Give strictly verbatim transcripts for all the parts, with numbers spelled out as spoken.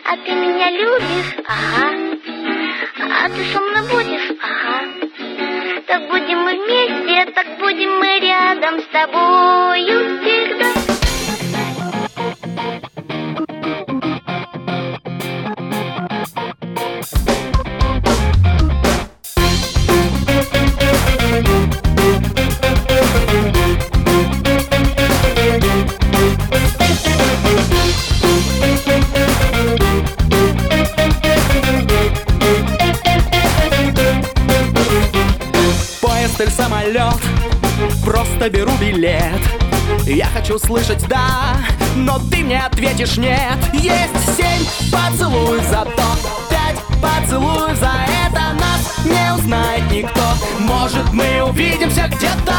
А ты меня любишь? Ага. А ты со мной будешь? Ага. Так будем мы вместе, так будем мы рядом с тобою всегда. Или самолет, просто беру билет. Я хочу слышать «да», но ты мне ответишь «нет». Есть семь поцелуев за то, пять поцелуев за это. Нас не узнает никто. Может, мы увидимся где-то.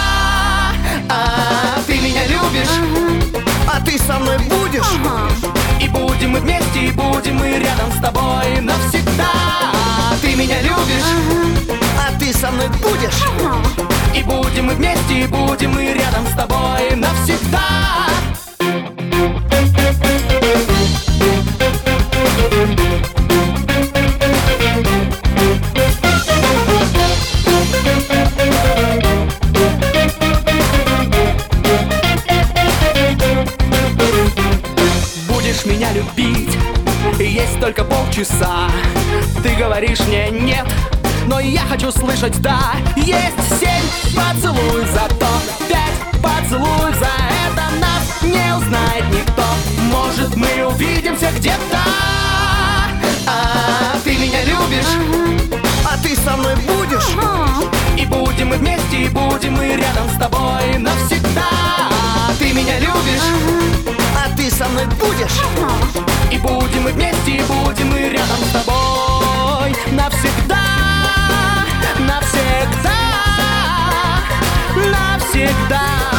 А ты меня любишь, а ты со мной будешь. И будем мы вместе, и будем мы рядом с тобой навсегда. Ты меня любишь, а ты со мной будешь. И будем мы вместе, и будем мы рядом с тобой навсегда. Будешь меня любить, есть только полчаса. Ты говоришь мне нет, но я хочу слышать «да». Есть семь поцелуев за то, пять поцелуев за это. Нас не узнает никто. Может, мы увидимся где-то. А ты меня любишь, а ты со мной будешь. И будем мы вместе, и будем мы рядом с тобой навсегда. Ты меня любишь, а ты со мной будешь. И будем мы вместе, и будем мы рядом с тобой навсегда. Навсегда, навсегда.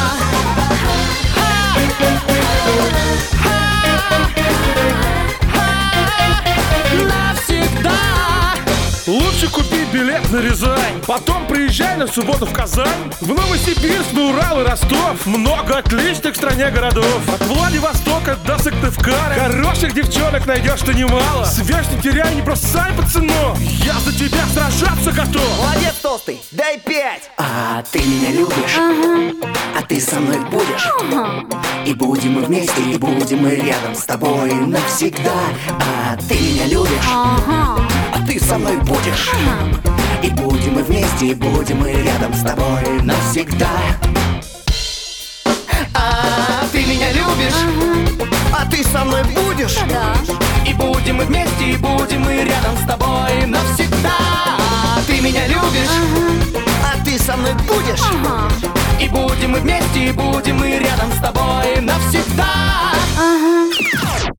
Навсегда. Лучше купи билет на Рязань, потом приезжай на субботу в Казань, в Новосибирск, на Урал и Ростов. Много отличных в стране городов. От Владивостока до Сыктывкара хороших девчонок найдешь ты немало. Связь не теряй, не бросай, пацанов. Я за тебя сражаться готов. Молодец, толстый, дай пять. А ты меня любишь, ага. А ты со мной будешь, ага. И будем мы вместе, и будем мы рядом с тобой навсегда. А ты меня любишь, ага. А ты со мной будешь, ага. И будем мы вместе, и будем мы рядом с тобой навсегда. А ты меня любишь, ага. А ты со мной будешь, да. И будем мы вместе, и будем мы рядом с тобой навсегда. Ты меня любишь, ага. А ты со мной будешь, ага. И будем мы вместе, и будем мы